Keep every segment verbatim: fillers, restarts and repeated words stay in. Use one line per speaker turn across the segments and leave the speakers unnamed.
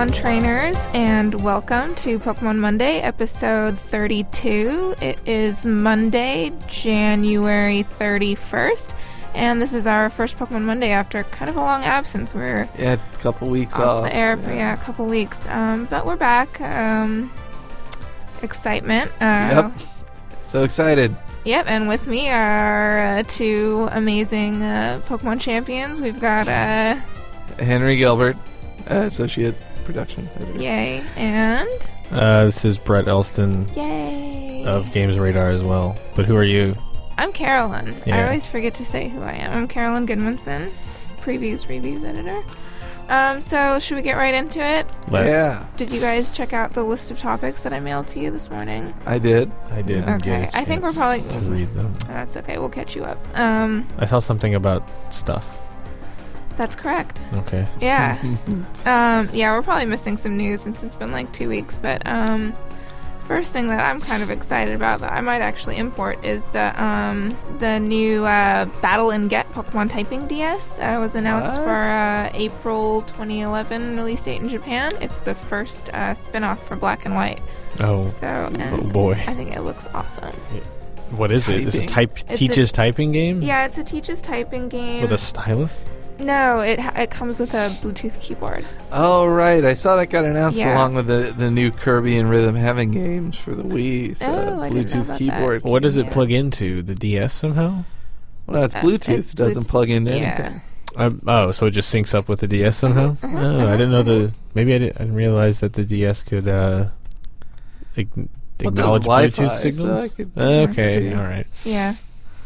Pokemon trainers, and welcome to Pokemon Monday, episode thirty-two. It is Monday, January thirty-first, and this is our first Pokemon Monday after kind of a long absence. We're
yeah, a couple weeks
off,
off
the air for yeah, a couple weeks, um, but we're back. Um, excitement. Uh,
yep, so excited.
Yep, and with me are uh, two amazing uh, Pokemon champions. We've got uh,
Henry Gilbert, uh, associate production editor.
Yay, and
uh, this is Brett Elston.
Yay
of Games Radar as well. But who are you?
I'm Carolyn.
Yeah.
I always forget to say who I am. I'm Carolyn Goodmanson, previews reviews editor. Um, so should we get right into it?
Let
yeah.
Did you guys check out the list of topics that I mailed to you this morning?
I did.
I did.
Okay, I think we're probably
to read them.
That's okay. We'll catch you up. Um,
I saw something about stuff.
that's correct.
Okay.
Yeah. um, yeah, we're probably missing some news since it's been like two weeks. But um, first thing that I'm kind of excited about that I might actually import is the um, the new uh, Battle and Get Pokemon Typing D S uh, was announced
What?
for uh, April twenty eleven release date in Japan. It's the first uh, spin-off for Black and White.
Oh.
So, and
Oh boy.
I think it looks awesome.
What is it? Is it type
It's
teaches
a-
typing game?
Yeah, it's a teaches typing game.
With a stylus?
No, it ha- it comes with a Bluetooth keyboard.
Oh, right. I saw that got announced
Yeah.
along with the, the new Kirby and Rhythm Heaven games for the Wii. So
Oh, I didn't know
Bluetooth
about
keyboard.
What does it
Yeah.
plug into? The D S somehow?
Well, that's
Uh,
Bluetooth.
it's
It doesn't
Bluetooth-
plug into
yeah.
anything.
Um, oh, so it just syncs up with the D S somehow?
Uh-huh,
Oh, I didn't know
uh-huh.
the... Maybe I didn't, I didn't realize that the D S could uh, ag-
Well, it does
acknowledge
Wi-Fi,
Bluetooth
so
signals.
I could-
okay,
see.
all right.
Yeah.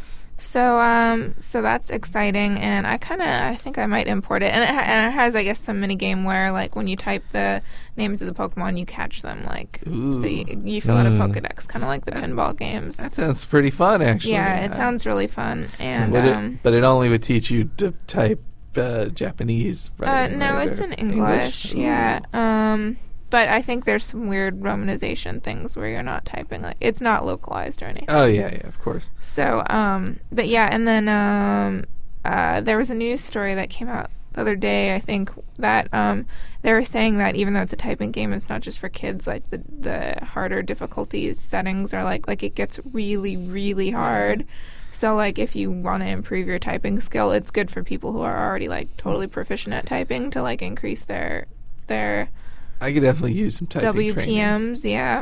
So um so that's exciting, and I kind of I think I might import it, and it, ha- and it has I guess some mini game where like when you type the names of the Pokemon you catch them, like
Ooh.
so you, you fill out a
Mm.
Pokedex, kind of like the
That-
pinball games.
That sounds pretty fun, actually.
Yeah, it
I-
sounds really fun, and
But,
um,
it, but it only would teach you to type uh, Japanese.
uh,
writing,
no,
right,
it's
or
in English.
Ooh.
Yeah. Um, but I think there's some weird romanization things where you're not typing like it's not localized or anything.
Oh yeah, yeah, of course.
So, um, but yeah, and then um, uh, there was a news story that came out the other day, I think, that um, they were saying that even though it's a typing game, it's not just for kids. Like the the harder difficulty settings are like like it gets really really hard. So like if you want to improve your typing skill, it's good for people who are already like totally proficient at typing to like increase their their
I could definitely use some typing
W P
training.
Ms. Yeah.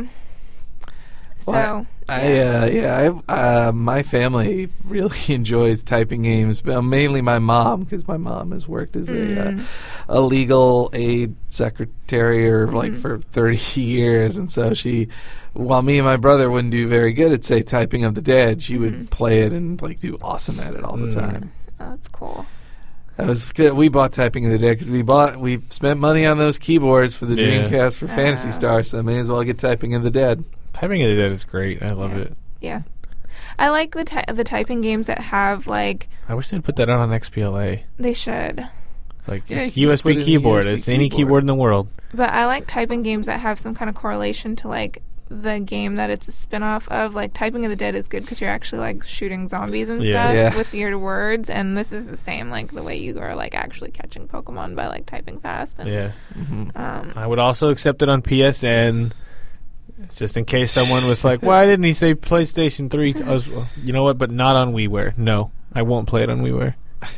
So.
Well, I uh, yeah, I, uh, my family really enjoys typing games, but mainly my mom, because my mom has worked as a uh,
Mm.
a legal aid secretary or like
Mhm.
for thirty years, and so she, while me and my brother wouldn't do very good at say Typing of the Dead, she
Mhm.
would play it and like do awesome at it all the
Mm.
time.
Oh, that's cool.
That was good. We bought Typing of the Dead because we bought we spent money on those keyboards for the
Yeah.
Dreamcast for Phantasy
Ah.
Star, so I may as well get Typing of the Dead.
Typing of the Dead is great. I love
Yeah.
it.
Yeah. I like the ty- the typing games that have like
I wish they'd put that out on X P L A.
they should.
It's like
Yeah,
it's
you can just put it
U S B
in a
keyboard.
U S B
It's any
keyboard.
keyboard in the world.
But I like typing games that have some kind of correlation to like the game that it's a spin-off of. Like Typing of the Dead is good because you're actually like shooting zombies and
Yeah.
stuff
Yeah.
with your words, and this is the same, like the way you are like actually catching Pokemon by like typing fast. And,
Yeah.
hmm
Um,
I would also accept it on P S N, just in case someone was like, "Why didn't he say PlayStation three?" I was, well, you know what? But not on WiiWare. No, I won't play it on WiiWare.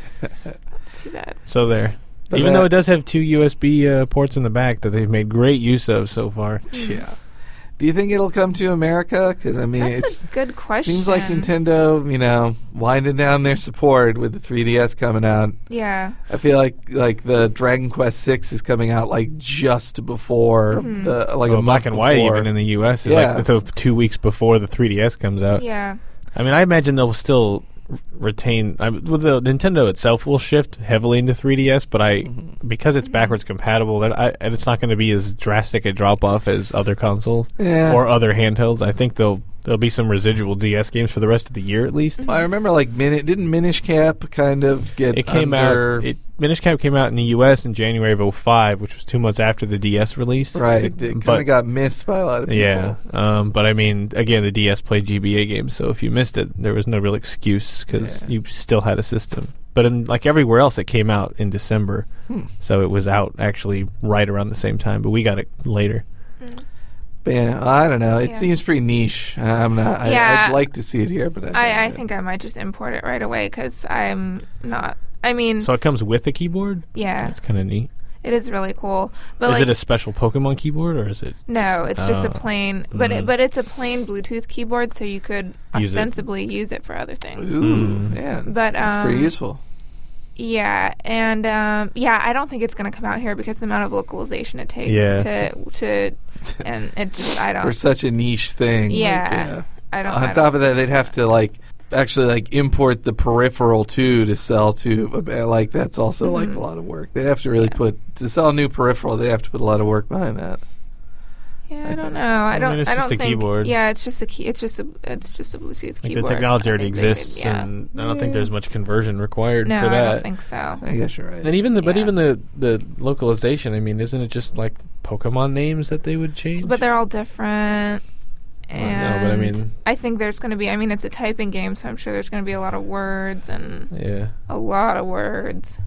it's too bad.
So there.
But
Even
that-
though it does have two U S B uh, ports in the back that they've made great use of so far.
Yeah. Do you think it'll come to America? Because I mean,
That's
it's
a good question.
seems like Nintendo, you know, winding down their support with the three D S coming out.
Yeah.
I feel like like the Dragon Quest six is coming out like just before
Mhm.
the like
Well,
a
black
month
and white,
before.
even in the U S, is
Yeah.
like the two weeks before the three D S comes out.
Yeah.
I mean, I imagine they'll still r- retain. I, well, the Nintendo itself will shift heavily into three D S, but I
Mhm.
because it's backwards compatible, that I, and it's not going to be as drastic a drop off as other consoles
Yeah.
or other handhelds. I think they'll there'll be some residual D S games for the rest of the year at least.
I remember like Min- didn't Minish Cap kind of get
It came
under
out. It Minish Cap came out in the U S in January of oh five, which was two months after the D S release.
Right. It kind
But-
of got missed by a lot of people.
Yeah, um, but I mean, again, the D S played G B A games, so if you missed it, there was no real excuse because
Yeah.
you still had a system. But in, like everywhere else, it came out in December,
Hmm.
so it was out actually right around the same time, but we got it later.
But yeah, I don't know. It
Yeah.
seems pretty niche. I'm not. I,
Yeah.
I'd like to see it here, but I,
I, I
don't.
think I might just import it right away because I'm not. I mean,
So it comes with a keyboard?
yeah,
That's kind of neat.
it is really cool. But
is
like,
it a special Pokemon keyboard, or is it...
no, it's just a
Oh.
plain. But
Mm.
it, but it's a plain Bluetooth keyboard, so you could
Use it.
ostensibly use it for other things.
Ooh,
Mm.
man,
But
that's pretty
um,
useful.
Yeah, and um, yeah, I don't think it's going to come out here because the amount of localization it takes
Yeah.
to to, and it just I
For
don't.
such a niche thing. like,
Yeah, I don't.
On
I
top
don't,
of that, they'd have to like actually like import the peripheral too to sell to. Like that's also like
Mhm.
a lot of work. They'd have to really
Yeah.
put to sell a new peripheral. They have to put a lot of work behind that.
yeah, I don't know. I
I
don't.
mean, it's
I
just
don't
a
think.
keyboard.
Yeah, it's just a key. It's just a. It's just a Bluetooth
Like
keyboard.
the technology
I
already
think they could-
exists,
yeah.
and I don't think
Yeah.
there's much conversion required
No,
for
I
that.
don't think so.
I guess you're right.
And even the, but
Yeah.
even the the localization. I mean, isn't it just like Pokemon names that they would change?
But they're all different.
Well, no,
And
but I mean-
I think there's going to be. I mean, it's a typing game, so I'm sure there's going to be a lot of words and
yeah,
a lot of words.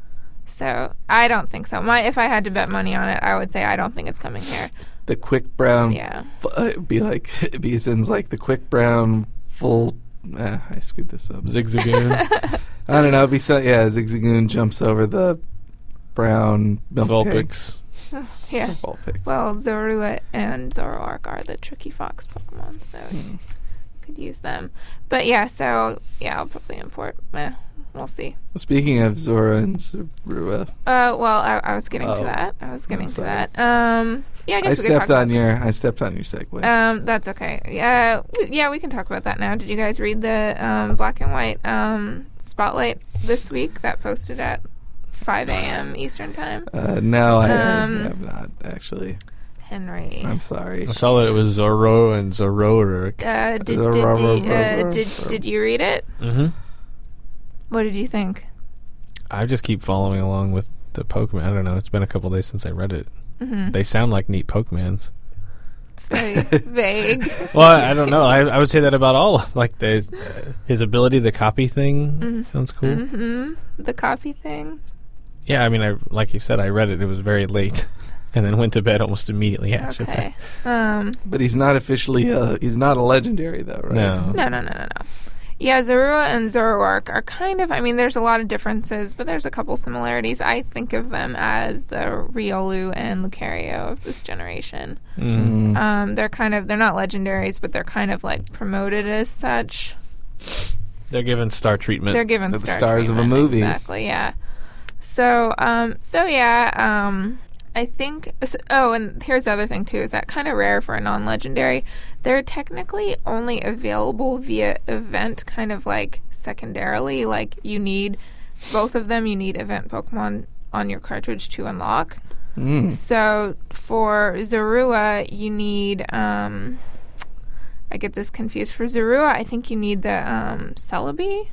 So I don't think so. My if I had to bet money on it, I would say I don't think it's coming here.
The quick brown.
Yeah.
F- uh, it'd be like it'd be since like the quick brown full. Uh, I screwed this up.
Zigzagoon,
I don't know. It'd be so yeah. Zigzagoon jumps over the brown milk
Vulpix.
Yeah.
tank. Vulpix.
Well, Zorua and Zoroark are the tricky fox Pokemon, so
Hmm.
you could use them. But yeah, so yeah, I'll probably import. Eh, we'll see.
Speaking of Zora and Zorua,
Uh, well, I, I was getting
Oh.
to that. I was getting to
sorry.
that. Um, yeah, I
I
guess we could
stepped
talk
on
about
your I stepped on your segue.
Um, that's okay. Yeah, w- yeah, we can talk about that now. Did you guys read the um, black and white um, spotlight this week that posted at five a.m. Eastern time?
Uh, no, I,
Um,
I have not actually.
Henry,
I'm sorry.
I saw that it was Zoro and Zoroark.
uh, did did, did, uh, did did you read it?
Mm-hmm.
What did you think?
I just keep following along with the Pokemon. I don't know. It's been a couple days since I read it.
Mm-hmm.
They sound like neat Pokemans.
It's very vague.
Well, I, I don't know. I, I would say that about all. Like the uh, his ability, the copy thing,
Mhm.
sounds cool.
Mm-hmm. The copy thing.
Yeah, I mean, I like you said, I read it. It was very late, and then went to bed almost immediately after
Okay. Um.
But he's not officially. Uh, he's not a legendary though, right?
No.
No, no, no, no, no. Yeah, Zorua and Zoroark are kind of, I mean, there's a lot of differences, but there's a couple similarities. I think of them as the Riolu and Lucario of this generation.
that. Mm.
Mm.
Um, they're kind of, they're not legendaries, but they're kind of like promoted as such.
They're given star treatment.
They're given
They're the
star
stars of a
treatment,
movie.
Exactly, yeah. So, um, so yeah, um, I think. Oh, and here's the other thing too: is that kind of rare for a non-legendary. They're technically only available via event, kind of like secondarily. Like you need both of them. You need event Pokemon on your cartridge to unlock.
Mm.
So for Zorua, you need. Um, I get this confused. For Zorua, I think you need the um, Celebi.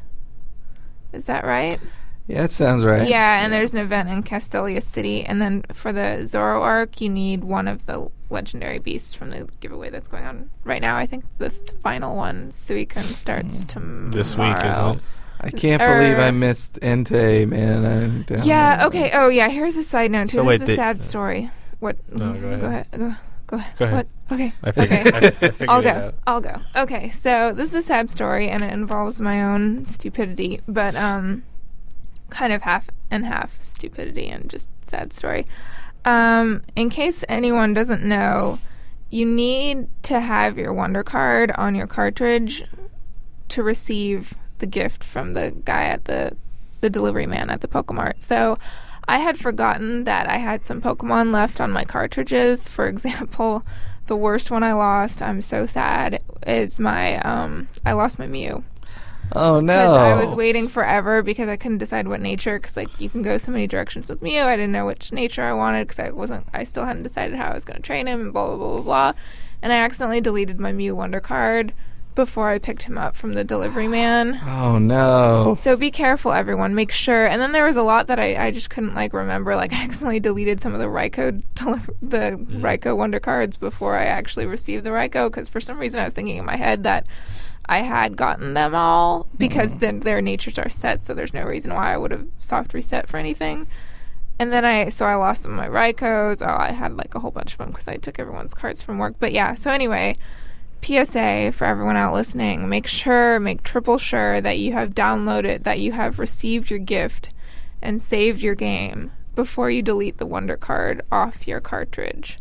Is that right?
Yeah, it sounds right.
Yeah, and there's an event in Castelia City, and then for the Zoroark, you need one of the legendary beasts from the giveaway that's going on right now. I think the th- final one, Suicune, starts tomorrow.
This week, isn't it?
I can't
Er-
believe I missed Entei, man. I'm down
Yeah.
there.
Okay. Oh, yeah. Here's a side note too.
So
this
wait,
is a
they-
sad story. What?
No, go ahead.
Go ahead. Go, go ahead.
Go ahead.
What? Okay.
I figured,
Okay.
I, I figured
I'll
it
go.
out.
I'll go. Okay, so this is a sad story, and it involves my own stupidity, but um, kind of half and half stupidity and just sad story. Um, in case anyone doesn't know, you need to have your Wonder Card on your cartridge to receive the gift from the guy at the the delivery man at the Pokemart. So I had forgotten that I had some Pokemon left on my cartridges. For example, the worst one I lost, I'm so sad, is my, um, I lost my Mew.
Oh no!
Because I was waiting forever because I couldn't decide what nature, because, like, you can go so many directions with Mew. I didn't know which nature I wanted because I wasn't, I still hadn't decided how I was going to train him and blah, blah, blah, blah, blah. And I accidentally deleted my Mew Wonder Card before I picked him up from the delivery man.
Oh, no.
So be careful, everyone. Make sure. And then there was a lot that I, I just couldn't, like, remember. Like, I accidentally deleted some of the Raikou, deli- the mm. Raikou Wonder Cards before I actually received the Raikou, because for some reason I was thinking in my head that I had gotten them all, because mm. then their natures are set, so there's no reason why I would have soft reset for anything. And then I, so I lost some of my Raikous. Oh, I had, like, a whole bunch of them because I took everyone's cards from work. But yeah, so anyway, P S A for everyone out listening, make sure, make triple sure that you have downloaded, that you have received your gift and saved your game before you delete the Wonder Card off your cartridge.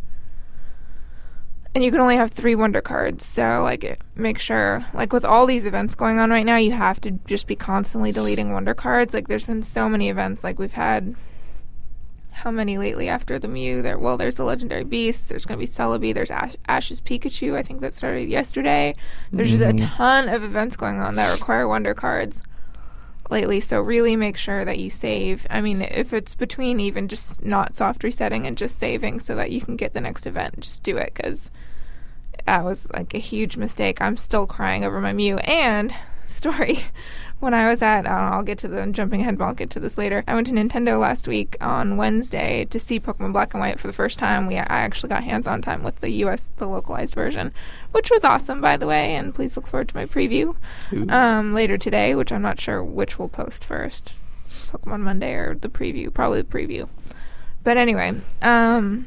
And you can only have three Wonder Cards, so, like, make sure, like, with all these events going on right now, you have to just be constantly deleting Wonder Cards. Like, there's been so many events, like, we've had... How many lately after the Mew? There, well, there's the Legendary Beast. There's going to be Celebi. There's Ash, Ash's Pikachu. I think that started yesterday. There's mm-hmm. just a ton of events going on that require Wonder Cards lately. So really make sure that you save. I mean, if it's between even just not soft resetting and just saving so that you can get the next event, just do it, because that was like a huge mistake. I'm still crying over my Mew. And story. When I was at, uh, I'll get to the, I'm jumping ahead, but I'll get to this later. I went to Nintendo last week on Wednesday to see Pokemon Black and White for the first time. We I actually got hands-on time with the U S, the localized version, which was awesome, by the way, and please look forward to my preview um, later today, which I'm not sure which we'll post first, Pokemon Monday or the preview, probably the preview. But anyway, um...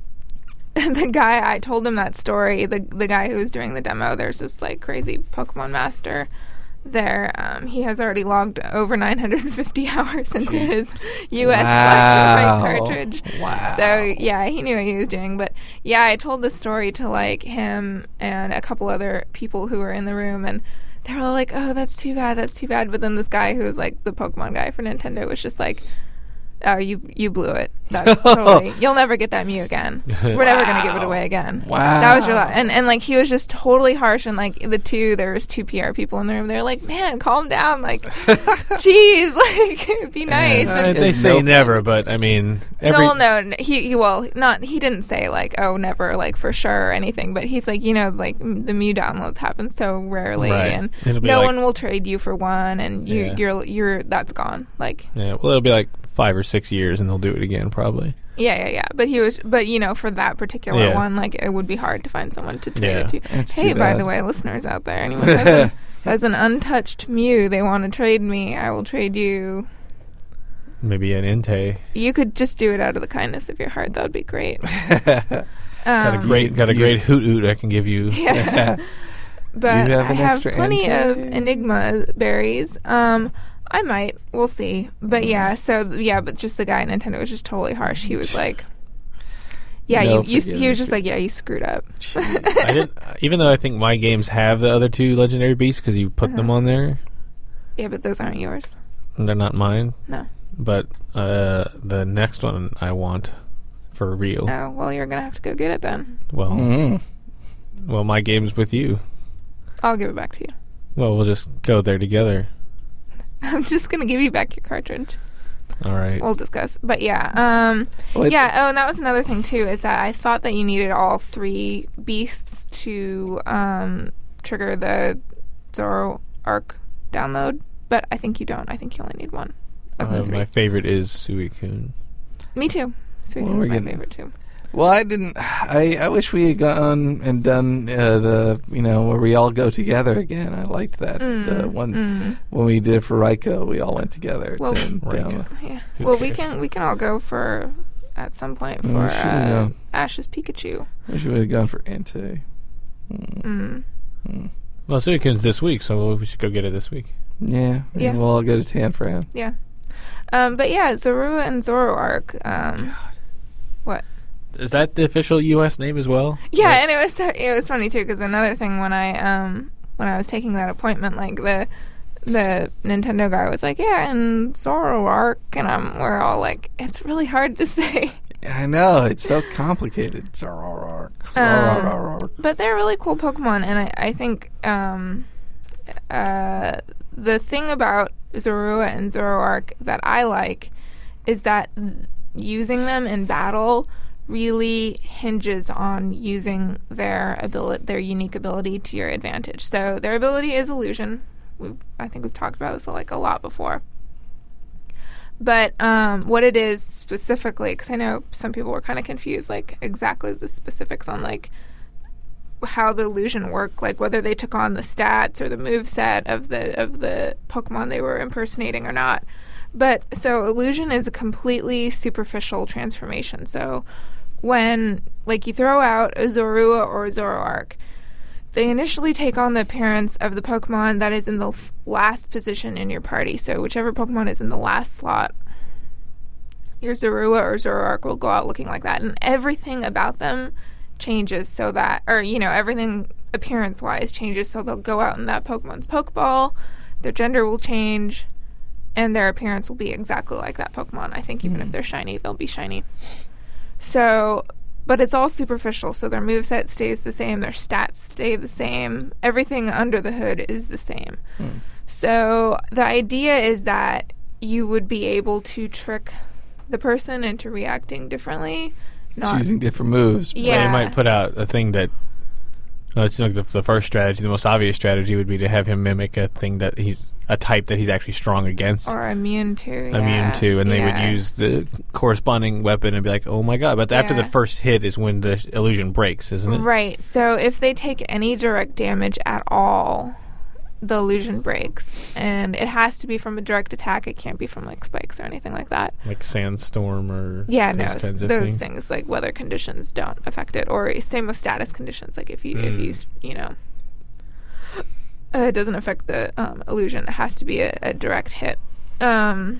the guy, I told him that story, the the guy who was doing the demo, there's this, like, crazy Pokemon master there. Um, he has already logged over nine hundred fifty hours into Jeez. his U S
wow.
Black and White cartridge.
Wow.
So, yeah, he knew what he was doing. But, yeah, I told the story to, like, him and a couple other people who were in the room, and they were all like, oh, that's too bad, that's too bad. But then this guy who was, like, the Pokemon guy for Nintendo was just like, oh, you you blew it. That's totally... You'll never get that Mew again. We're wow. never going to give it away again.
Wow.
That was your... La- and, and, like, he was just totally harsh. And, like, the two... There was two P R people in the room. They were like, man, calm down. Like, geez. Like, be nice.
Uh,
and,
they say
no
never, but, I mean... Every
no, no. He, he... Well, not... He didn't say, like, oh, never, like, for sure or anything. But he's like, you know, like, the Mew downloads happen so rarely.
Right.
And
It'll be
no
like,
one will trade you for one. And you,
yeah.
you're... You're... That's gone. Like...
Yeah, well, it'll be like five or six years and they'll do it again, probably.
Yeah, yeah, yeah. But he was, but you know, for that particular
yeah.
one, like, it would be hard to find someone to trade
yeah.
it to.
That's
hey,
too
by
bad.
the way, listeners out there, anyone has, an, has an untouched Mew they want to trade me, I will trade you.
Maybe an Entei.
You could just do it out of the kindness of your heart. That would be great.
got a
Um,
great, got a great hoot hoot I can give you.
Yeah. But
Do you have
I
an
have
extra
plenty
Entei?
of Enigma berries. Um, I might. We'll see. But yeah, so yeah, but just the guy at Nintendo was just totally harsh. He was like, "Yeah,
No
you." you he was
forgiveness.
just like, "Yeah, you screwed up."
I didn't, even though I think my games have the other two Legendary Beasts because you put
Uh-huh.
them on there,
Yeah, but those aren't yours.
and they're not mine.
No.
But uh, the next one I want for real.
Oh, well, you're gonna have to go get it then.
Well,
Mm.
well, my game's with you.
I'll give it back to you.
Well, we'll just go there together.
I'm just gonna give you back your cartridge.
All right.
We'll discuss. But yeah, um,
Wait.
yeah. Oh, and that was another thing too. Is that I thought that you needed all three beasts to um, trigger the Zoro Arc download, but I think you don't. I think you only need one. Of the
Uh,
three.
my favorite is Suicune.
Me too. Sweet
Well,
Thing's
we're
my
getting-
favorite too.
Well, I didn't. I, I wish we had gone and done uh, the you know where we all go together again. I liked that
Mm,
the one
mm.
when we did it for Raikou. We all went together.
Well,
to
Raikou.
down-
Yeah.
Who
Well, we
cares?
can we can all go for at some point
Mm,
for
we should've
uh,
gone.
Ash's Pikachu.
Wish we would have gone for Entei. Mm.
Mm.
Mm.
Well, Suicune's this week, so we should go get it this week.
Yeah,
Yeah.
We'll all go to Tanfran.
Yeah. Um, but yeah, Zorua and Zoroark. Um, what?
Is that the official U S name as well?
Yeah,
Like-
and it was so, it was funny too because another thing when I um when I was taking that appointment, like the the Nintendo guy was like, yeah, and Zoroark, and I'm we're all like, it's really hard to say.
I know it's so complicated. Zoroark.
Um,
Zoroark.
But they're really cool Pokemon, and I, I think um, uh, the thing about Zorua and Zoroark that I like is that using them in battle really hinges on using their ability, their unique ability to your advantage. So their ability is illusion. We've, I think we've talked about this like a lot before. But um, what it is specifically, because I know some people were kind of confused, like exactly the specifics on like how the illusion worked, like whether they took on the stats or the moveset of the of the Pokemon they were impersonating or not. But so illusion is a completely superficial transformation. So when like you throw out a Zorua or a Zoroark, they initially take on the appearance of the Pokemon that is in the f- last position in your party. So whichever Pokemon is in the last slot, your Zorua or Zoroark will go out looking like that. And everything about them changes so that, or, you know, everything appearance-wise changes so they'll go out in that Pokemon's Pokeball, their gender will change, and their appearance will be exactly like that Pokemon. I think even mm. if they're shiny, they'll be shiny. So... But it's all superficial, so their moveset stays the same, their stats stay the same, everything under the hood is the same. Hmm. So the idea is that you would be able to trick the person into reacting differently.
Not Choosing different moves.
Yeah.
Well, you might put out a thing that... Well, it's like the, the first strategy, the most obvious strategy would be to have him mimic a thing that he's... a type that he's actually strong against.
Or immune to, yeah.
Immune to, and they
yeah.
would use the corresponding weapon and be like, oh my god. But yeah. after the first hit is when the illusion breaks, isn't it?
Right. So if they take any direct damage at all, the illusion breaks. And it has to be from a direct attack. It can't be from, like, spikes or anything like that.
Like sandstorm or...
Yeah, no.
Those, kinds of
those
things.
things, like weather conditions don't affect it. Or same with status conditions. Like if you, mm. if you, you know... Uh, it doesn't affect the um, illusion. It has to be a, a direct hit. Um,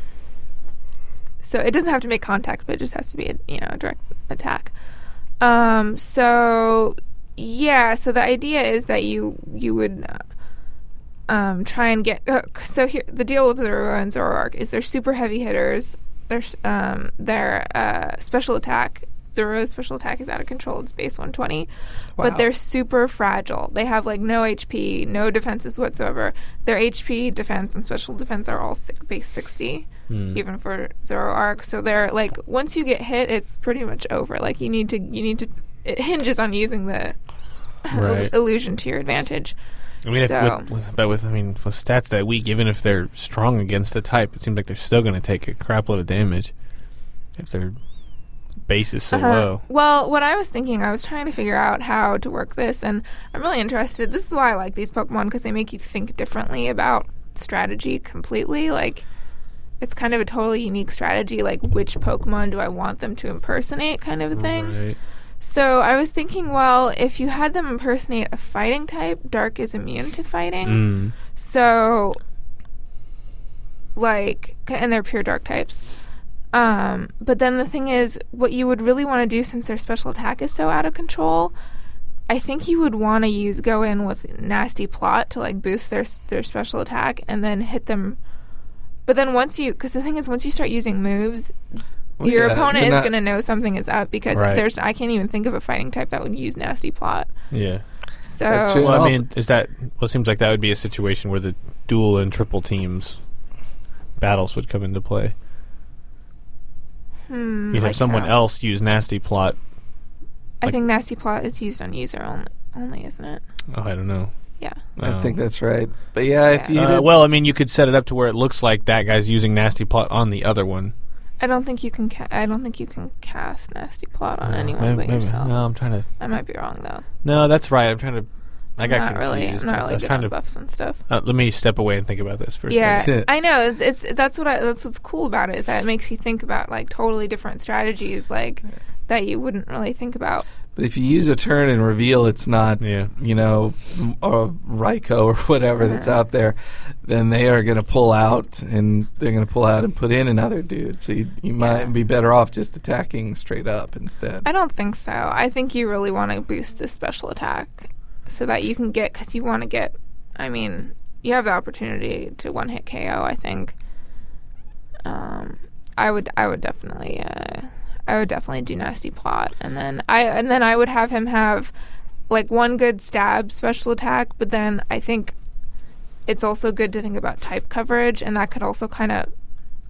so it doesn't have to make contact, but it just has to be a, you know, a direct attack. Um, so yeah, so the idea is that you you would uh, um, try and get. Uh, so here, the deal with Zorua and Zoroark is they're super heavy hitters. Their um, their uh, special attack. Zorua's special attack is out of control. It's base one twenty. Wow. But they're super fragile. They have, like, no H P, no defenses whatsoever. Their H P, defense, and special defense are all six, base sixty, mm. even for Zoroark. So they're, like, once you get hit, it's pretty much over. Like, you need to, you need to, it hinges on using the right. illusion to your advantage.
I mean,
so.
if with, with, but with, I mean, with stats that weak, even if they're strong against a type, it seems like they're still going to take a crap load of damage if they're base is so
uh-huh.
low.
Well, what I was thinking, I was trying to figure out how to work this, and I'm really interested. This is why I like these Pokemon, because they make you think differently about strategy completely. Like, it's kind of a totally unique strategy, like, which Pokemon do I want them to impersonate kind of a thing.
Right.
So I was thinking, well, if you had them impersonate a fighting type, Dark is immune to fighting.
Mm.
So, like, and they're pure Dark types. Um, but then the thing is, what you would really want to do, since their special attack is so out of control, I think you would want to use go in with Nasty Plot to, like, boost their their special attack and then hit them. But then once you, because the thing is, once you start using moves, well, your yeah, opponent is going to know something is up, because right. there's I can't even think of a fighting type that would use Nasty Plot.
Yeah.
So
well, I mean, is that? Well, it seems like that would be a situation where the dual and triple teams battles would come into play.
Hmm,
You'd have
like
someone
how?
else use Nasty Plot.
I
like,
think Nasty Plot is used on user only, only isn't it?
Oh, I don't know.
Yeah.
I
um,
think that's right. But yeah, if
yeah.
you
uh, well, I mean, you could set it up to where it looks like that guy's using Nasty Plot on the other one.
I don't think you can. Ca- I don't think you can cast Nasty Plot on uh, anyone
maybe,
but
maybe,
yourself.
No, I'm trying to.
I might be wrong though.
No, that's right. I'm trying to. I got
not
confused.
really. I'm not really good
trying
on
to,
buffs and stuff.
Uh, let me step away and think about this for a
yeah,
second.
I know. It's it's that's what I, that's what's cool about it, is that it makes you think about, like, totally different strategies, like that you wouldn't really think about.
But if you use a turn and reveal it's not,
yeah.
you know, or Raikou or whatever uh-huh. that's out there, then they are going to pull out, and they're going to pull out and put in another dude. So you, you might
yeah.
be better off just attacking straight up instead.
I don't think so. I think you really want to boost the special attack so that you can get, because you want to get, I mean, you have the opportunity to one-hit K O, I think. Um, I would, I would definitely... Uh, I would definitely do Nasty Plot, and then I and then I would have him have, like, one good stab special attack, but then I think it's also good to think about type coverage, and that could also kind of,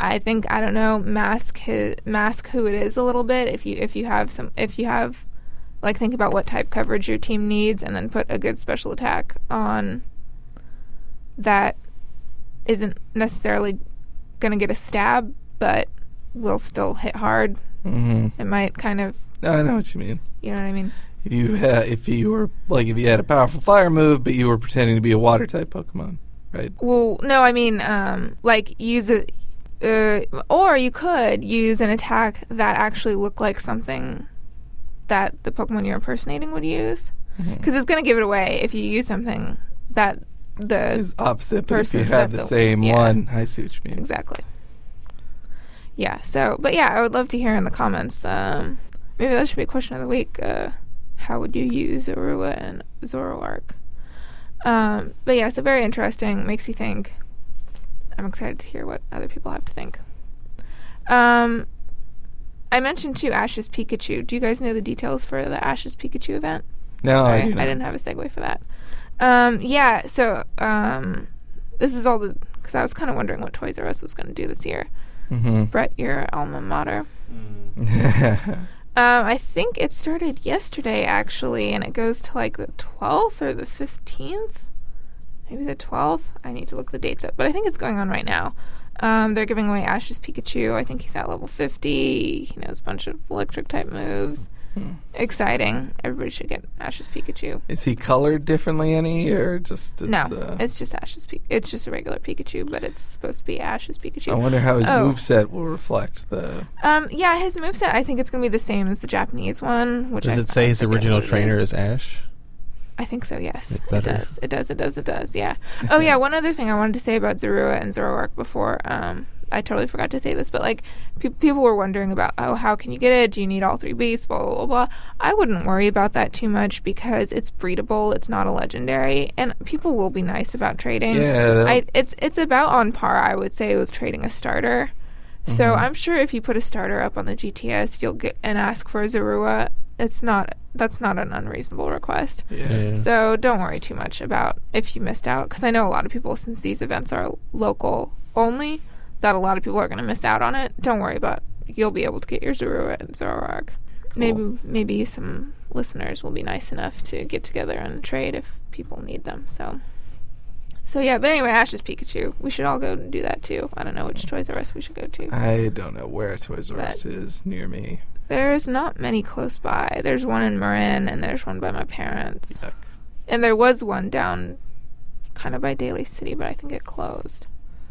I think I don't know mask his, mask who it is a little bit if you if you have some if you have like think about what type coverage your team needs and then put a good special attack on that isn't necessarily going to get a stab but will still hit hard.
Mm-hmm.
It might kind of.
I know what you mean.
You know what I mean?
If you had, if you were like if you had a powerful fire move, but you were pretending to be a water type Pokemon, right?
Well, no, I mean, um, like use it, uh, or you could use an attack that actually looked like something that the Pokemon you're impersonating would use, because mm-hmm. it's going to give it away if you use something that the
is opposite. But if you
person
had
that
the
the-
same
yeah.
one, I see what you mean.
exactly. Yeah. So, but yeah, I would love to hear in the comments. Um, maybe that should be a question of the week. Uh, how would you use Zorua and Zoroark? Um, but yeah, so very interesting. Makes you think. I'm excited to hear what other people have to think. Um, I mentioned too Ash's Pikachu. Do you guys know the details for the Ash's Pikachu event?
No,
Sorry,
I, do not.
I didn't have a segue for that. Um, yeah, so um, this is all the because I was kind of wondering what Toys R Us was going to do this year.
Mm-hmm.
Brett, your alma mater. Um, I think it started yesterday, actually, and it goes to, like, the twelfth or the fifteenth? Maybe the twelfth? I need to look the dates up, but I think it's going on right now. Um, they're giving away Ash's Pikachu. I think he's at level fifty. He knows a bunch of electric-type moves. Hmm. Exciting. Everybody should get Ash's Pikachu.
Is he colored differently any, or just... It's,
no,
uh,
it's just Ash's Pikachu. It's just a regular Pikachu, but it's supposed to be Ash's Pikachu.
I wonder how his
oh.
moveset will reflect the...
Um, yeah, his moveset, I think it's going to be the same as the Japanese one. Which
Does
I,
it say
I
his
forget
original
what it
trainer
is.
is Ash?
I think so, yes.
It
It
better.
does. It does, it does, it does, yeah. Oh, yeah, one other thing I wanted to say about Zorua and Zoroark before, um, I totally forgot to say this, but, like, pe- people were wondering about, oh, how can you get it? Do you need all three beasts? Blah, blah, blah, blah. I wouldn't worry about that too much because it's breedable. It's not a legendary. And people will be nice about trading.
Yeah.
I, it's, it's about on par, I would say, with trading a starter. So
Mhm.
I'm sure if you put a starter up on the G T S, you'll get and ask for a Zorua. It's not that's not an unreasonable request.
Yeah.
Yeah.
So don't worry too much about if you missed out, because I know a lot of people, since these events are local only, that a lot of people are going to miss out on it. Don't worry about. You'll be able to get your Zorua and Zoroark.
Cool.
Maybe maybe some listeners will be nice enough to get together and trade if people need them. So. So yeah, but anyway, Ash's Pikachu. We should all go and do that too. I don't know which Toys R Us we should go to.
I don't know where Toys R Us
But-
is near me.
There's not many close by. There's one in Marin, and there's one by my parents.
Yuck.
And there was one down kind of by Daly City, but I think it closed.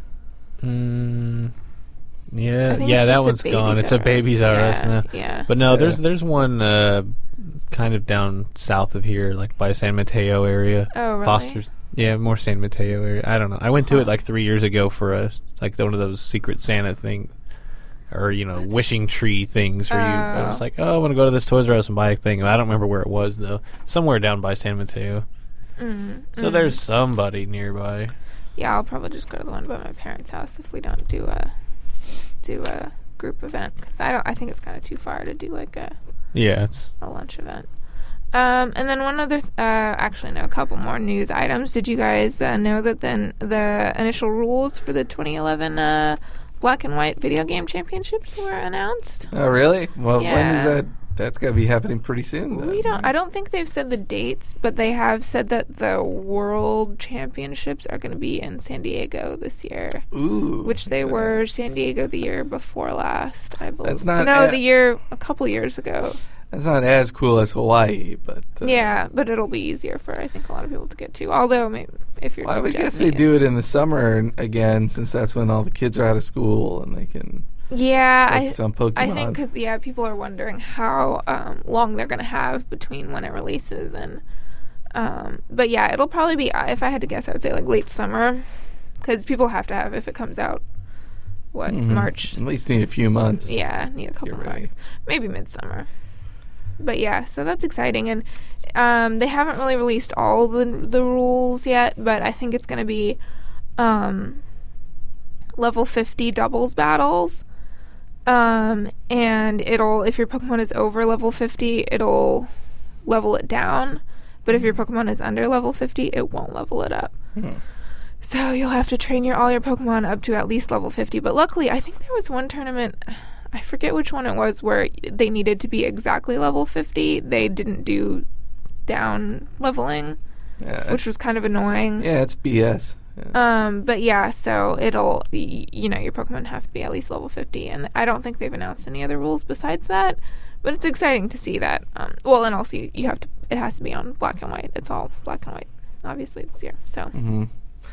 Mm, yeah,
I think
yeah,
it's
that
just a
one's
Babies
gone. It's a
R Us.
Babies R Us
Yeah,
now.
yeah.
But no,
Yeah.
there's there's one uh, kind of down south of here, like by San Mateo area.
Oh, really?
Foster's, yeah, more San Mateo area. I don't know. I went to
Huh.
it like three years ago for a like one of those Secret Santa things, or you know, wishing tree things for you. I was
Oh.
like, oh, I want to go to this Toys R Us and buy a thing. I don't remember where it was though. Somewhere down by San Mateo.
Mm,
So
mm.
there's somebody nearby.
Yeah, I'll probably just go to the one by my parents' house if we don't do a do a group event, because I don't. I think it's kind of too far to do like a
Yeah, it's
a lunch event. Um, and then one other, th- uh, actually no, a couple more news items. Did you guys uh, know that then the initial rules for the twenty eleven uh, Black and White Video Game Championships were announced?
Oh, really? Well, when
Yeah.
is that? That's got to be happening pretty soon. Then.
We don't. I don't think they've said the dates, but they have said that the World Championships are going to be in San Diego this year,
Ooh.
which they
so-
were San Diego the year before last, I believe.
That's not
no,
a-
the year a couple years ago.
That's not as cool as Hawaii, but uh,
Yeah, but it'll be easier for I think a lot of people to get to. Although maybe if you're,
Well, I would guess they do it in the summer again, since that's when all the kids are out of school and they can
Yeah, I
focus on Pokemon.
I think because yeah, people are wondering how um, long they're going to have between when it releases and. Um, but yeah, it'll probably be. If I had to guess, I would say like late summer, because people have to have if it comes out. What
Mhm.
March?
At least need a few months.
Yeah, need a couple
You're
months.
right.
Maybe midsummer. But yeah, so that's exciting, and um, they haven't really released all the the rules yet. But I think it's going to be um, level fifty doubles battles, um, and it'll if your Pokemon is over level fifty, it'll level it down. But if your Pokemon is under level fifty, it won't level it up.
Hmm.
So you'll have to train your all your Pokemon up to at least level fifty. But luckily, I think there was one tournament, I forget which one it was, where they needed to be exactly level fifty. They didn't do down leveling,
Yeah,
which was kind of annoying.
yeah, it's B S. Yeah.
Um, but yeah, so it'll, y- you know, your Pokemon have to be at least level fifty, and I don't think they've announced any other rules besides that, but it's exciting to see that. Um, well, and also you, you have to, it has to be on black and white. It's all black and white, obviously, this year, so.
Mm-hmm.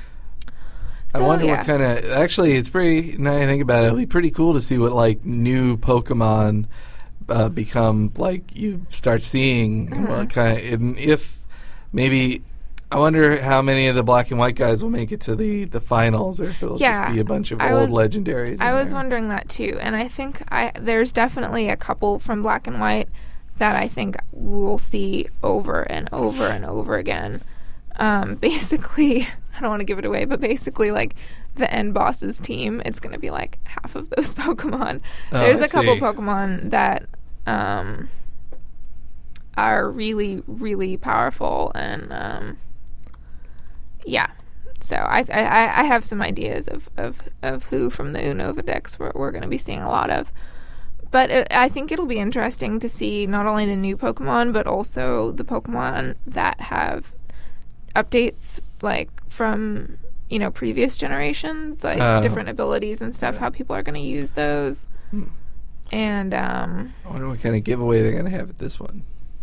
I
So,
wonder
yeah.
what kind of, actually, it's pretty, now I think about it, it'll be pretty cool to see what, like, new Pokemon uh, become, like, you start seeing,
Mhm.
what kind of, and if maybe, I wonder how many of the black and white guys will make it to the, the finals, or if it'll
Yeah,
just be a bunch of
I
old
was-
legendaries.
I
in
was
there.
wondering that too, and I think I there's definitely a couple from black and white that I think we'll see over and over and over again. Um, basically, I don't want to give it away, but basically, like the end boss's team, it's going to be like half of those Pokemon.
Oh,
There's
I
a couple
see.
Pokemon that um, are really, really powerful, and um, yeah. So I, I I have some ideas of, of, of who from the Unova decks we're, we're going to be seeing a lot of. But it, I think it'll be interesting to see not only the new Pokemon, but also the Pokemon that have updates, like from, you know, previous generations, like
Oh.
different abilities and stuff,
Yeah.
how people are going to use those.
Hmm.
And um,
I wonder what kind of giveaway they're going to have at this one.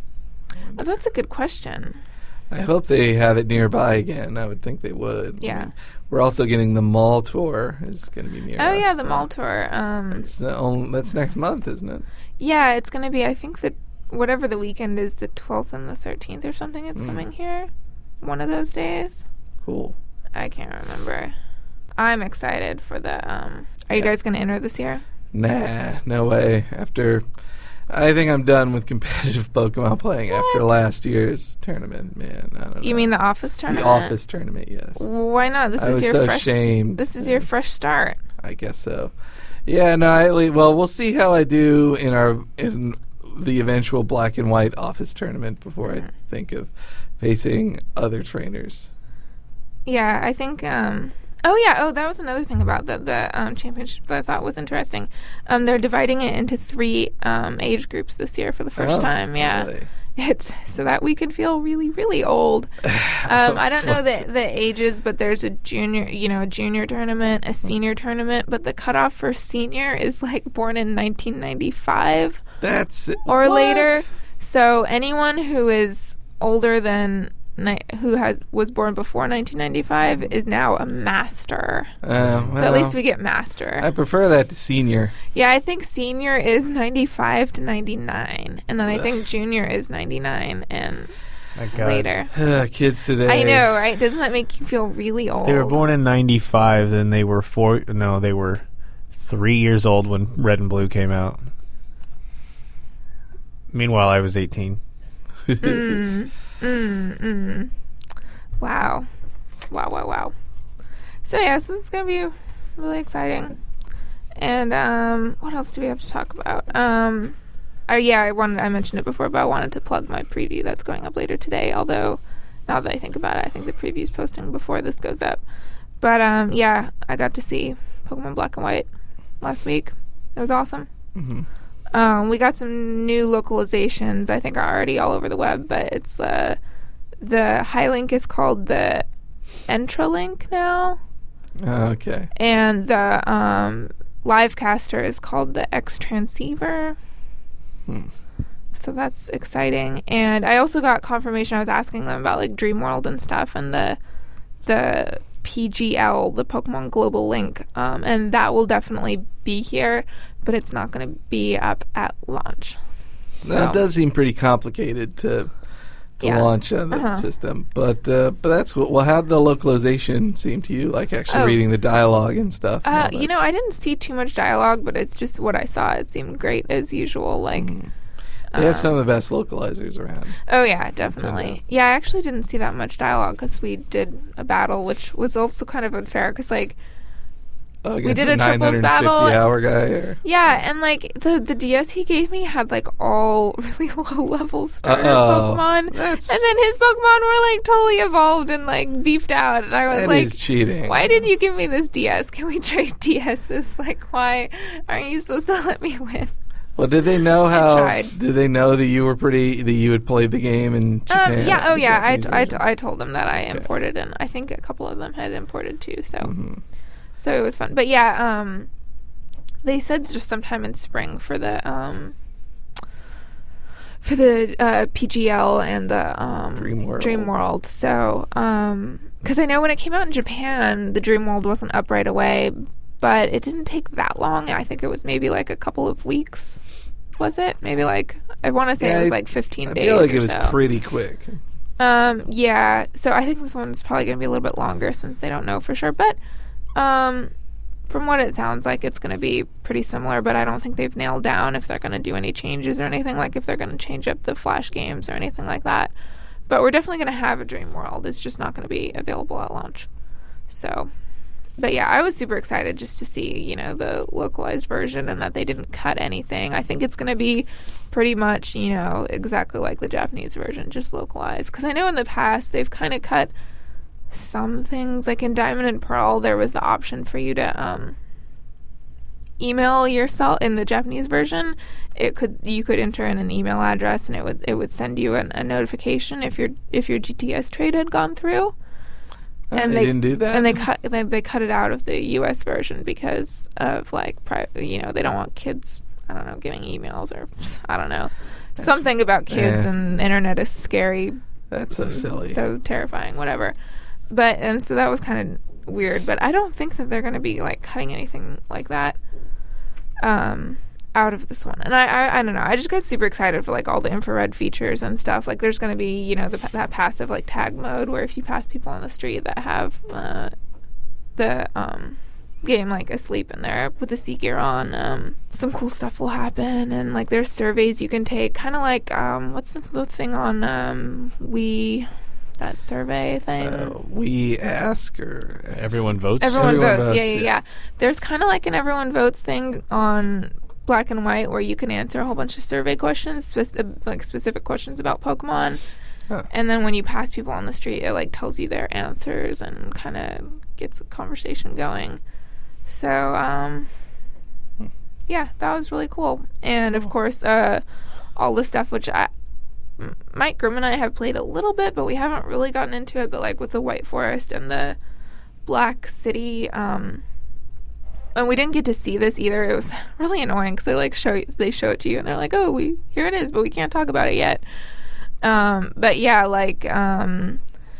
oh, that's a good question.
I hope they have it nearby again. I would think they would. I
Yeah.
mean, we're also getting the mall tour is going to be near
Oh,
us.
yeah, the
so
mall tour. Um,
It's the only, that's next month, isn't it?
yeah, it's going to be, I think, that whatever the weekend is, the twelfth and the thirteenth or something, it's
Mm.
coming here. One of those days.
Cool.
I can't remember. I'm excited for the. Um, are you
Yeah.
guys going to enter this year?
Nah, no way. After, I think I'm done with competitive Pokemon playing after
What?
last year's tournament. Man, I don't know.
You mean the office
the
tournament?
office tournament? Yes,
Why not? This
I
is
was
your
so
fresh.
shamed.
This is your fresh start.
I guess so. Yeah, no. I, li- well, we'll see how I do in our in the eventual black and white office tournament before I
Mhm.
think of facing other trainers.
Yeah, I think. Um, oh yeah. Oh, that was another thing about the the um, championship that I thought was interesting. Um, they're dividing it into three um, age groups this year for the first
Oh,
time. Yeah.
really?
It's so that we could feel really, really old. Um, I don't know the the ages, but there's a junior, you know, a junior tournament, a senior tournament, but the cutoff for senior is like born in nineteen ninety-five
That's
or
what?
later. So anyone who is older than ni- who has was born before nineteen ninety-five is now a master.
Uh,
So at least
well,
we get master.
I prefer that to senior.
Yeah, I think senior is ninety-five to ninety-nine, and then I think junior is ninety-nine and
My God.
later.
Uh, kids today.
I know, right? Doesn't that make you feel really old?
They were born in ninety-five, then they were four. No, they were three years old when Red and Blue came out. Meanwhile, I was eighteen.
Mm, mm, mm. Wow. Wow, wow, wow. So, yeah, so it's going to be really exciting. And um, what else do we have to talk about? Um, oh, yeah, I wanted I mentioned it before, but I wanted to plug my preview that's going up later today, although now that I think about it, I think the preview's posting before this goes up. But, um, yeah, I got to see Pokemon Black and White last week. It was awesome.
hmm
Um, we got some new localizations. I think are already all over the web, but it's the the high link is called the Entralink now,
Oh, okay.
and the um, live caster is called the X Transceiver.
Hmm.
So that's exciting. And I also got confirmation. I was asking them about like Dream World and stuff, and the the P G L, the Pokemon Global Link, um, and that will definitely be here, but it's not going to be up at launch. So,
That does seem pretty complicated to to
Yeah.
launch on the
Uh-huh.
system, but uh, but that's cool. Well, how'd the localization seem to you? Like actually
Oh.
reading the dialogue and stuff. and
Uh,
all that?
you know, I didn't see too much dialogue, but it's just what I saw. It seemed great as usual. Like,
Mhm. They have
um,
some of the best localizers around.
Oh yeah, definitely. Yeah, I actually didn't see that much dialogue because we did a battle, which was also kind of unfair because like
Oh,
we did a triples battle.
hour guy. Or?
Yeah, and like the the D S he gave me had like all really low level starter
Uh-oh.
Pokemon,
That's,
and then his Pokemon were like totally evolved and like beefed out, and I was
that
like,
is cheating.
why did you give me this D S? Can we trade D Ss? Like, why aren't you supposed to let me win?
Well, did they know how?
tried.
Did they know that you were pretty? That you had played the game in Japan?
Um, yeah, oh
the
yeah, I,
Japanese
t- I, t-
version?
I told them that I
Okay.
imported, and I think a couple of them had imported too. So,
Mhm.
so it was fun. But yeah, um, they said just sometime in spring for the um, for the uh, P G L and the um,
Dream World.
Dream World. So, um, because I know when it came out in Japan, the Dream World wasn't up right away, but it didn't take that long. I think it was maybe like a couple of weeks. Was it? Maybe like I want to say
Yeah,
it was
I-
like fifteen
I
days.
feel like
or
it was
so.
pretty quick.
Um, yeah. So I think this one's probably going to be a little bit longer since they don't know for sure. But um, from what it sounds like, it's going to be pretty similar. But I don't think they've nailed down if they're going to do any changes or anything, like if they're going to change up the Flash games or anything like that. But we're definitely going to have a Dream World. It's just not going to be available at launch. So, but yeah, I was super excited just to see, you know, the localized version and that they didn't cut anything. I think it's going to be pretty much, you know, exactly like the Japanese version, just localized. Because I know in the past they've kind of cut some things. Like in Diamond and Pearl, there was the option for you to um, email yourself in the Japanese version. It could you could enter in an email address and it would it would send you an, a notification if your if your G T S trade had gone through.
Oh,
And
they,
they-
didn't do that.
And they cut they, they cut it out of the U S version because of like pri- you know they don't want kids I don't know getting emails or I don't know
That's-
something about kids
eh.
and internet is scary,
That's so silly.
so terrifying, whatever. But and so that was kind of weird. But I don't think that they're going to be like cutting anything like that um, out of this one. And I, I I don't know. I just got super excited for like all the infrared features and stuff. Like there's going to be you know the, that passive like tag mode where if you pass people on the street that have uh, the um, game like asleep in there with the sea gear on, um, some cool stuff will happen. And like there's surveys you can take, kind of like um, what's the, the thing on um, Wii. That survey thing.
Uh, we ask or
Everyone votes.
Everyone,
Everyone
votes.
votes,
Yeah, yeah,
yeah.
yeah. There's kind of like an everyone votes thing on Black and White where you can answer a whole bunch of survey questions, spec- like specific questions about Pokemon.
Huh.
And then when you pass people on the street, it like tells you their answers and kind of gets a conversation going. So, um,
Hmm.
yeah, that was really cool. And of course, uh, all the stuff which I. Mike Grimm and I have played a little bit, but we haven't really gotten into it. But like with the White Forest and the Black City, um, and we didn't get to see this either. It was really annoying because they like show they show it to you and they're like, "Oh, we here it is," but we can't talk about it yet. Um, but yeah, like um,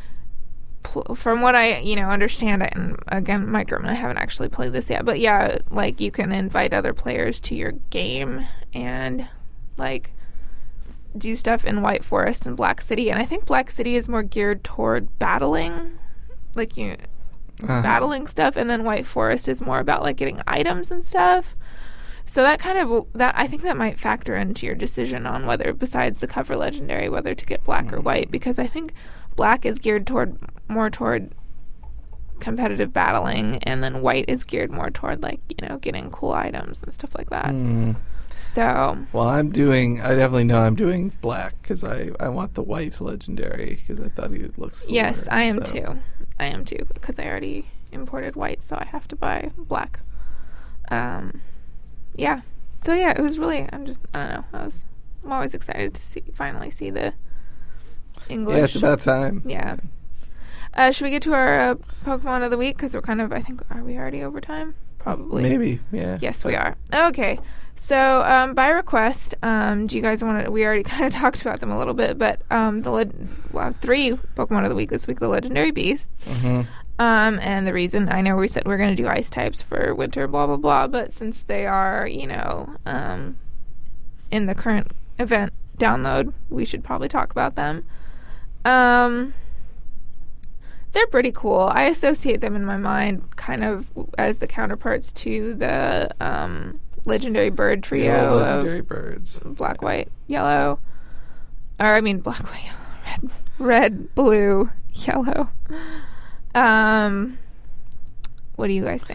pl- from what I you know understand, and again, Mike Grimm and I haven't actually played this yet. But yeah, like you can invite other players to your game and like. Do stuff in White Forest and Black City, and I think Black City is more geared toward battling, like you
Uh-huh.
battling stuff, and then White Forest is more about like getting items and stuff. So that kind of that I think that might factor into your decision on whether, besides the cover legendary, whether to get Black or White, because I think Black is geared toward more toward competitive battling, and then White is geared more toward like you know getting cool items and stuff like that.
Mm.
So
Well, I'm doing. I definitely know I'm doing black because I, I want the white legendary because I thought he looks cooler.
yes, I am
so.
too. I am too because I already imported White, so I have to buy Black. Um, yeah. So yeah, it was really. I'm just. I don't know. I was. I'm always excited to see finally see the English.
Yeah, it's about time.
Yeah. Uh, should we get to our uh, Pokemon of the week? Because we're kind of. I think. Are we already over time? Probably.
Maybe. Yeah.
Yes, we are. Okay. So, um, by request, um, do you guys want to... We already kind of talked about them a little bit, but um, the le- well, three Pokemon of the week this week, the Legendary Beasts.
Mm-hmm.
Um, and the reason... I know we said we're going to do Ice types for winter, blah, blah, blah, but since they are, you know, um, in the current event download, we should probably talk about them. Um... They're pretty cool. I associate them in my mind kind of as the counterparts to the um, legendary bird trio
legendary
of
birds.
black, white, yellow. Or, I mean, black, white, yellow, red, red, blue, yellow. Um, what do you guys think?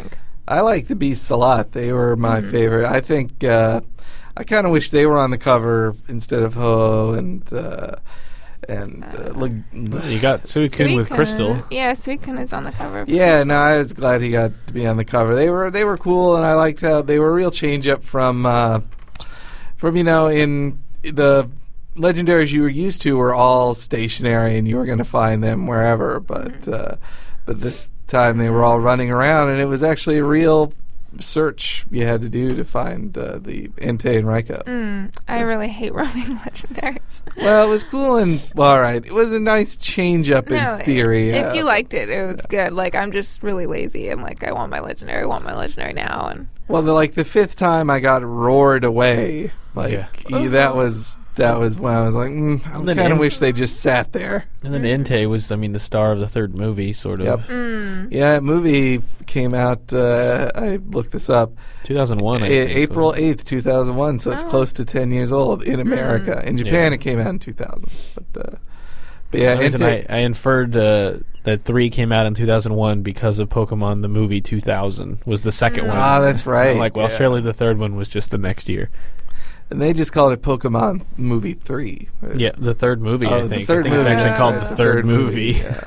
I like the Beasts a lot. They were my
Mhm.
favorite. I think uh, I kind of wish they were on the cover instead of Ho and uh, and uh, look.
You got Suicune with
Suicune-
Crystal.
Yeah, Suicune is on the cover. of
Yeah,
Crystal.
no, I was glad he got to be on the cover. They were they were cool, and I liked how they were a real change up from uh, from you know in the legendaries you were used to were all stationary, and you were going to find them wherever. But uh, but this time they were all running around, and it was actually a real search you had to do to find uh, the Entei and Raikou.
Mm, I really hate roaming legendaries.
Well, it was cool and well, all right. It was a nice change up
No,
in theory.
if
uh,
you liked it, it was good. Like, I'm just really lazy. I'm like, I want my legendary. I want my legendary now. And
Well, the, like the fifth time I got roared away. Like
Yeah.
e- that was that was when I was like, mm, I
And then
kind of
in-
wish they just sat there.
And then Entei was, I mean, the star of the third movie, sort of.
Yep.
mm,
Yeah, that movie f- came out. Uh, I looked this up.
two thousand one, I
A-
think.
April
wasn't it?
eighth, two thousand one. So it's
Oh.
close to ten years old in America. In Japan,
Yeah.
it came out in two thousand. But uh, but yeah,
The reason
Entei-
I, I inferred uh, that three came out in two thousand one because of Pokemon the movie two thousand was the second
Mm.
one.
ah, that's right.
I'm like, well,
yeah.
surely the third one was just the next year.
And they just called it Pokemon Movie Three.
Yeah, the third movie,
Oh,
I
the
think.
third
I think it's
movie.
actually
Yeah,
called
yeah.
the third movie.
yeah.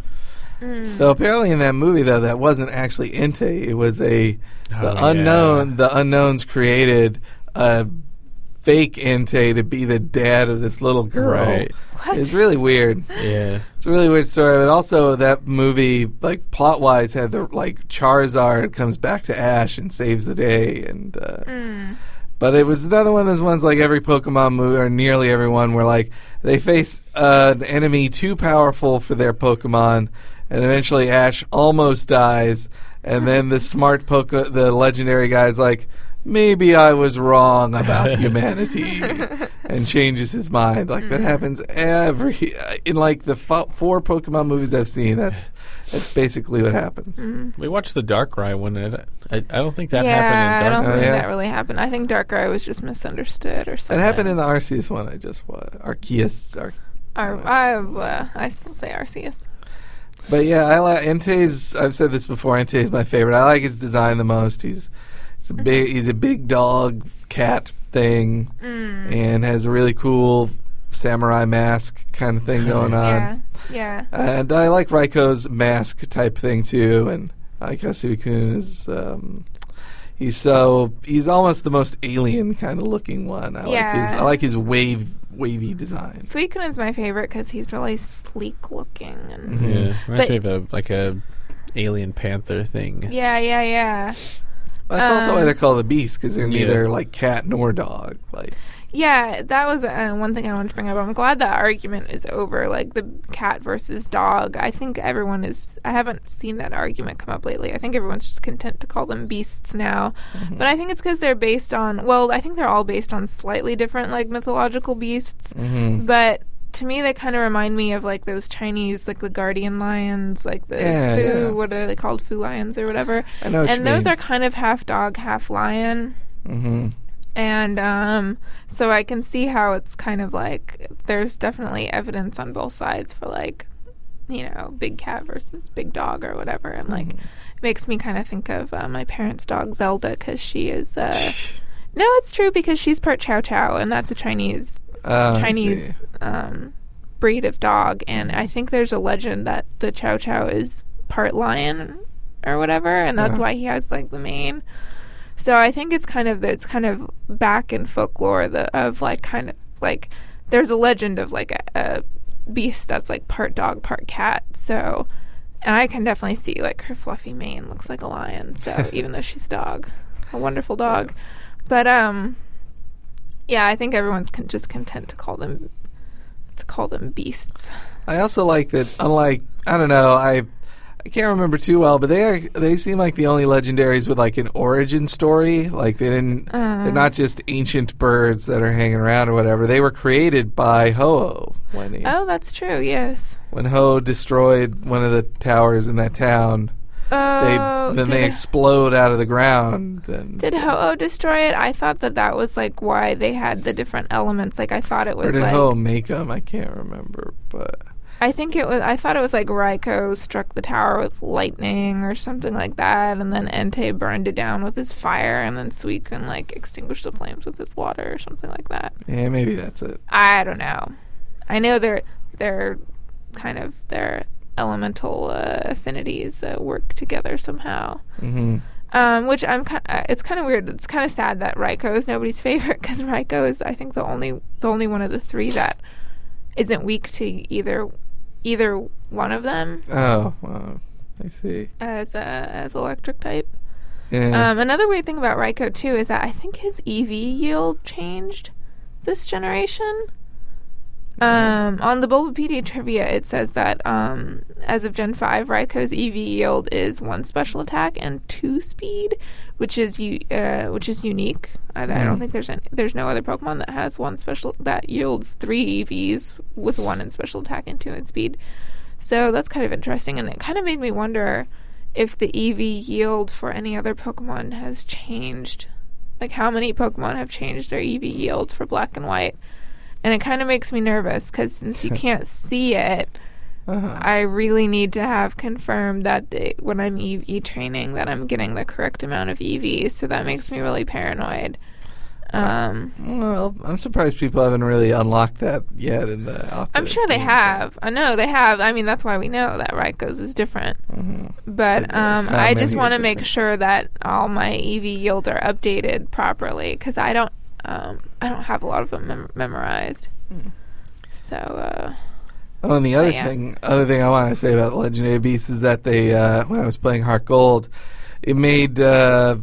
mm.
So apparently in that movie though, that wasn't actually Entei. It was a the
Oh,
unknown.
yeah.
The unknowns created a fake Entei to be the dad of this little girl.
Right.
What?
It's really weird.
Yeah.
It's a really weird story. But also that movie, like plot wise, had the like Charizard comes back to Ash and saves the day, and uh,
Mm.
but it was another one of those ones like every Pokemon movie, or nearly every one, where like they face uh, an enemy too powerful for their Pokemon, and eventually Ash almost dies, and then the smart Poke, the legendary guy's like, maybe I was wrong about humanity, and changes his mind. Like that happens every in like the fo- four Pokemon movies I've seen. That's that's basically what happens.
Mm.
We watched the Darkrai one. and I, I don't think that
yeah,
happened
I
in
don't
Darkrai.
Oh,
think
yeah.
that really happened. I think Darkrai was just misunderstood or
That
something.
happened in the Arceus one. I just what Arceus. Ar-
Ar- I, uh, I still say Arceus.
But yeah, I like Entei's. I've said this before. Entei's my favorite. I like his design the most. He's he's a big he's a big dog cat thing,
Mm.
and has a really cool samurai mask kind of thing going on.
Yeah, yeah.
And I like Raikou's mask type thing too. And I like how Suicune is. Um, he's so he's almost the most alien kind of looking one. I like his
Yeah.
I like his wave wavy design.
Suicune is my favorite because he's really sleek looking and
Mhm.
Yeah, reminds
But-
me of a, like a alien panther thing.
yeah, yeah, yeah.
That's also why
Um,
they're called the Beasts, because they're
Yeah.
neither like cat nor dog. Like
Yeah, that was uh, one thing I wanted to bring up. I'm glad that argument is over, like the cat versus dog. I think everyone is. I haven't seen that argument come up lately. I think everyone's just content to call them beasts now.
Mm-hmm.
But I think it's because they're based on. Well, I think they're all based on slightly different, like mythological beasts.
mhm.
But to me, they kind of remind me of like those Chinese, like the guardian lions, like the
Yeah,
Fu.
yeah.
What are they called? Fu lions or whatever.
I know what
And
you
those
mean.
are kind of half dog, half lion.
hmm
And um, so I can see how it's kind of like there's definitely evidence on both sides for like, you know, big cat versus big dog or whatever. And like,
Mm-hmm.
it makes me kind of think of uh, my parents' dog Zelda because she is. Uh, no, it's true because she's part Chow Chow, and that's a Chinese
Oh, I
Chinese
see.
um, breed of dog. And I think there's a legend that the Chow Chow is part lion or whatever, and that's
Yeah.
why he has like the mane. So I think it's kind of it's kind of back in folklore the, of like kind of like there's a legend of like a, a beast that's like part dog, part cat. So, and I can definitely see like her fluffy mane looks like a lion. So even though she's a dog, a wonderful dog, but um, yeah, I think everyone's con- just content to call them to call them beasts.
I also like that. Unlike I don't know, I I can't remember too well, but they are, they seem like the only legendaries with like an origin story. Like they didn't.
Uh,
they're not just ancient birds that are hanging around or whatever. They were created by Ho-Oh when he,
Oh, that's true. Yes.
when Ho destroyed one of the towers in that town. They
Oh,
then
did,
they explode out of the ground. And
did Ho-Oh destroy it? I thought that that was like why they had the different elements. Like I thought it
or
was
did
like
Ho-Oh make them? I can't remember, but
I think it was. I thought it was like Raikou struck the tower with lightning or something like that, and then Entei burned it down with his fire, and then Suicune like extinguished the flames with his water or something like that.
Yeah, maybe that's it.
I don't know. I know they're they're kind of their elemental uh, affinities uh, work together somehow.
Mm-hmm.
Um, which I'm kind. Uh, it's kind of weird. It's kind of sad that Raikou is nobody's favorite because Raikou is, I think, the only the only one of the three that isn't weak to either either one of them.
Oh, wow. I see.
As uh, as electric type.
Yeah.
Um, another weird thing about Raikou too is that I think his E V yield changed this generation. Um, on the Bulbapedia trivia, it says that um, as of Gen five, Raikou's E V yield is one special attack and two speed, which is u- uh, which is unique. I, I don't think there's any, there's no other Pokemon that has one special that yields three E Vs with one in special attack and two in speed. So that's kind of interesting, and it kind of made me wonder if the E V yield for any other Pokemon has changed. Like how many Pokemon have changed their E V yields for Black and White. And it kind of makes me nervous because since you can't see it, uh-huh. I really need to have confirmed that they, when I'm E V training that I'm getting the correct amount of E Vs. So that makes me really paranoid. Um,
well, I'm surprised people haven't really unlocked that yet. In the, off
I'm
the
sure they
game.
have. I know they have. I mean, that's why we know that Raikou's is different.
Mm-hmm.
But
But
um,
it's not
I just
many are
want to make
different.
sure that all my E V yields are updated properly because I don't. Um, I don't have a lot of them mem- memorized. Mm. So, uh...
Oh, and the other
yeah.
thing, other thing I want to say about the Legendary Beasts is that they, uh, when I was playing Heart Gold, it made, uh,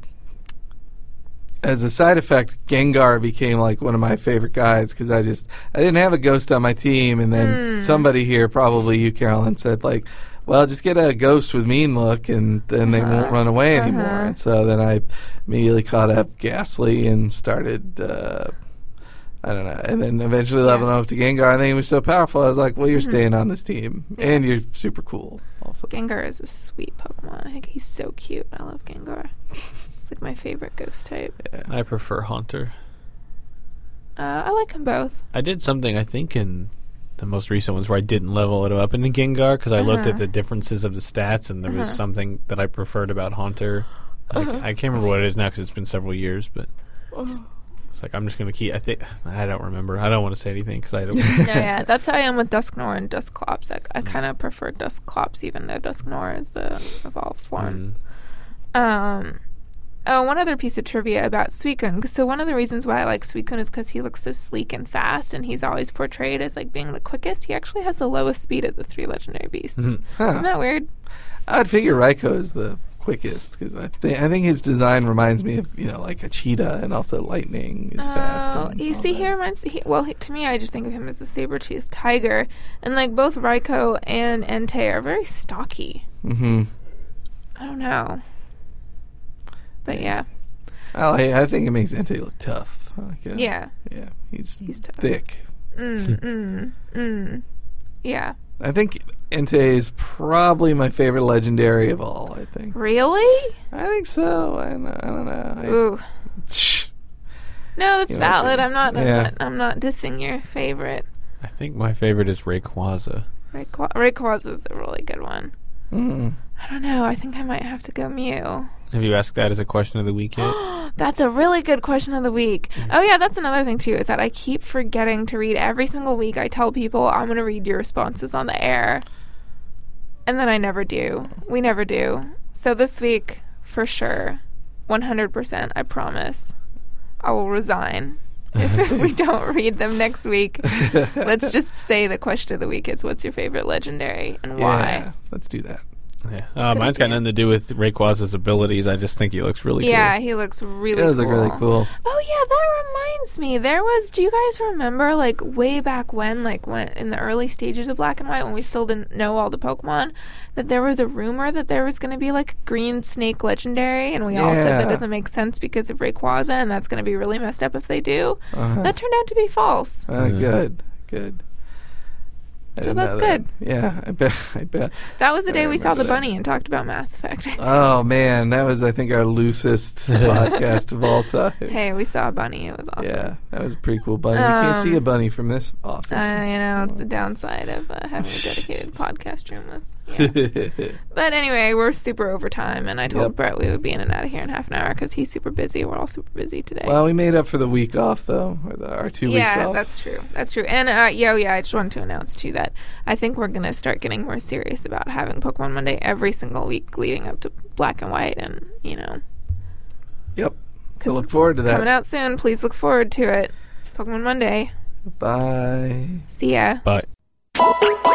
as a side effect, Gengar became like one of my favorite guys because I just, I didn't have a ghost on my team, and then
mm.
somebody here, probably you, Carolyn, said like, well, just get a ghost with mean look, and then they
uh-huh.
won't run away
uh-huh.
anymore. And so then I immediately caught up Ghastly and started, uh, I don't know, and then eventually
Yeah.
leveling up to Gengar. I think he was so powerful, I was like, well, you're
Mm-hmm.
staying on this team,
Yeah.
and you're super cool also.
Gengar is a sweet Pokemon. I think he's so cute. I love Gengar. It's like my favorite ghost type.
Yeah.
I prefer Haunter.
Uh, I like them both.
I did something, I think, in the most recent ones where I didn't level it up in the Gengar because I looked
Uh-huh.
at the differences of the stats, and there was
Uh-huh.
something that I preferred about Haunter. I,
Uh-huh.
I can't remember what it is now because it's been several years, but it's like I'm just going to keep. I think I don't remember. I don't want to say anything because I don't.
no, yeah, that's how I am with Dusknoir and Dusclops. I, I kind of prefer Dusclops even though Dusknoir is the evolved form.
Mm.
Um, oh, one other piece of trivia about Suicune. So one of the reasons why I like Suicune is because he looks so sleek and fast, and he's always portrayed as like being the quickest. He actually has the lowest speed of the three legendary beasts.
Mhm.
Huh.
Isn't that weird?
I'd figure Raikou is the quickest because I think I think his design reminds me of you know like a cheetah, and also lightning is fast.
Oh,
and
you
all
see,
that.
he reminds he, well he, to me. I just think of him as a saber-toothed tiger, and like both Raikou and Entei are very stocky.
Mm-hmm.
I don't know, but yeah,
I, I think it makes Entei look tough. Like, uh,
yeah,
yeah, he's,
he's tough.
thick.
Mm, mm, mm. Yeah.
I think Entei is probably my favorite legendary of all. I think.
Really?
I think so. I don't know. I don't know. I,
Ooh. No, that's
You know,
valid. I'm not, I'm
yeah.
not. I'm not dissing your favorite.
I think my favorite is Rayquaza.
Rayqu- Rayquaza is a really good one.
Mm.
I don't know. I think I might have to go Mew.
Have you asked that as a question of the week yet?
That's a really good question of the week. Oh yeah, that's another thing too, is that I keep forgetting to read every single week. I tell people I'm going to read your responses on the air, and then I never do. We never do. So this week, for sure, one hundred percent, I promise, I will resign if we don't read them next week. Let's just say the question of the week is, what's your favorite legendary and
Yeah,
why?
let's do that.
Yeah. Uh, mine's got
idea.
nothing to do with Rayquaza's abilities. I just think he looks really
Yeah,
cool.
he looks really
It does
cool.
look really cool.
Oh yeah, that reminds me. There was. Do you guys remember, like way back when, like when in the early stages of Black and White, when we still didn't know all the Pokemon, that there was a rumor that there was going to be like a Green Snake legendary, and we all said that
Yeah.
doesn't make sense because of Rayquaza, and that's going to be really messed up if they do.
Uh-huh.
That turned out to be false.
Uh,
Yeah.
Good, good. I
So
didn't
that's
know that.
good.
Yeah, I bet. I bet.
That was the
I
day we saw the
remember that.
bunny and talked about Mass Effect.
Oh man, that was I think our loosest podcast of all time.
Hey, we saw a bunny. It was awesome.
Yeah, that was a pretty cool bunny. you can't see a
Um,
bunny from this office.
Uh, you know, it's the downside of uh, having a dedicated podcast room with. Yeah. But anyway, we're super over time, and I told
Yep.
Brett we would be in and out of here in half an hour because he's super busy. We're all super busy today.
Well, we made up for the week off though, or the, our two weeks
yeah,
off.
that's true. That's true. And uh, yeah, oh, yeah, I just wanted to announce too that I think we're gonna start getting more serious about having Pokemon Monday every single week leading up to Black and White, and you know.
Yep.
'cause
So look
it's
forward to that.
Coming out soon. Please look forward to it. Pokemon Monday.
Bye.
See ya.
Bye.